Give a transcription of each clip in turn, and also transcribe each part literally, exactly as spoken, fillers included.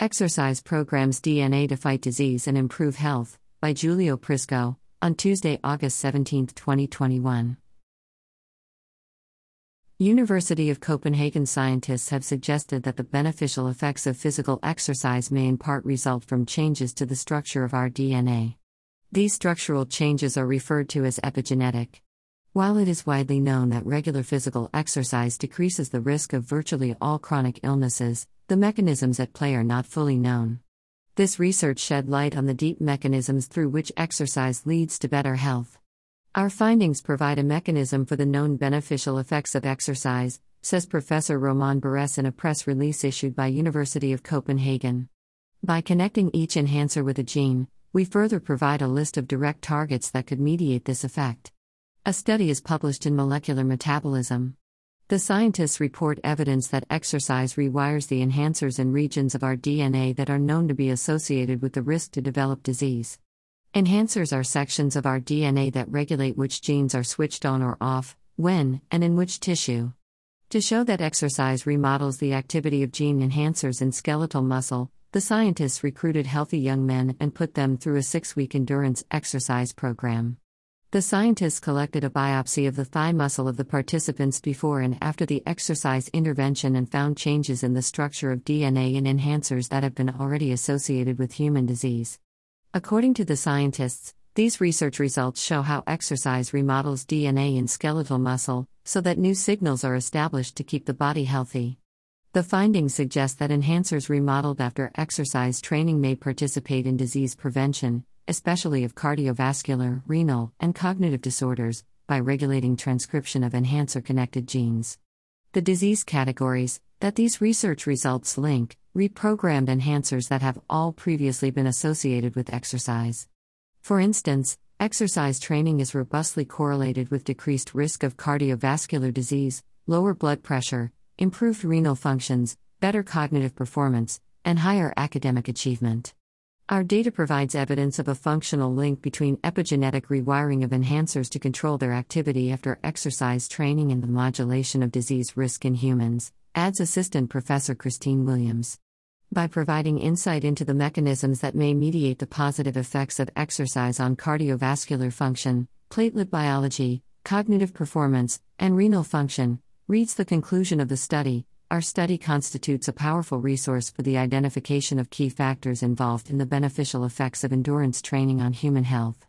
Exercise Programs D N A to Fight Disease and Improve Health, by Giulio Prisco, on Tuesday, August seventeenth, twenty twenty-one. University of Copenhagen scientists have suggested that the beneficial effects of physical exercise may in part result from changes to the structure of our D N A. These structural changes are referred to as epigenetic. While it is widely known that regular physical exercise decreases the risk of virtually all chronic illnesses, the mechanisms at play are not fully known. This research shed light on the deep mechanisms through which exercise leads to better health. Our findings provide a mechanism for the known beneficial effects of exercise, says Professor Roman Barès in a press release issued by University of Copenhagen. By connecting each enhancer with a gene, we further provide a list of direct targets that could mediate this effect. A study is published in Molecular Metabolism. The scientists report evidence that exercise rewires the enhancers in regions of our D N A that are known to be associated with the risk to develop disease. Enhancers are sections of our D N A that regulate which genes are switched on or off, when, and in which tissue. To show that exercise remodels the activity of gene enhancers in skeletal muscle, the scientists recruited healthy young men and put them through a six-week endurance exercise program. The scientists collected a biopsy of the thigh muscle of the participants before and after the exercise intervention and found changes in the structure of D N A in enhancers that have been already associated with human disease. According to the scientists, these research results show how exercise remodels D N A in skeletal muscle, so that new signals are established to keep the body healthy. The findings suggest that enhancers remodeled after exercise training may participate in disease prevention, especially of cardiovascular, renal, and cognitive disorders, by regulating transcription of enhancer-connected genes. The disease categories that these research results link reprogrammed enhancers that have all previously been associated with exercise. For instance, exercise training is robustly correlated with decreased risk of cardiovascular disease, lower blood pressure, improved renal functions, better cognitive performance, and higher academic achievement. Our data provides evidence of a functional link between epigenetic rewiring of enhancers to control their activity after exercise training and the modulation of disease risk in humans, adds Assistant Professor Christine Williams. By providing insight into the mechanisms that may mediate the positive effects of exercise on cardiovascular function, platelet biology, cognitive performance, and renal function, reads the conclusion of the study. Our study constitutes a powerful resource for the identification of key factors involved in the beneficial effects of endurance training on human health.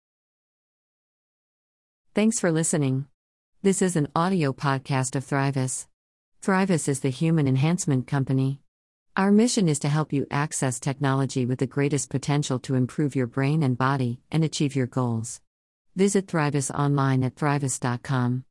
Thanks for listening. This is an audio podcast of Thrivus. Thrivus is the human enhancement company. Our mission is to help you access technology with the greatest potential to improve your brain and body and achieve your goals. Visit Thrivus online at thrivus dot com.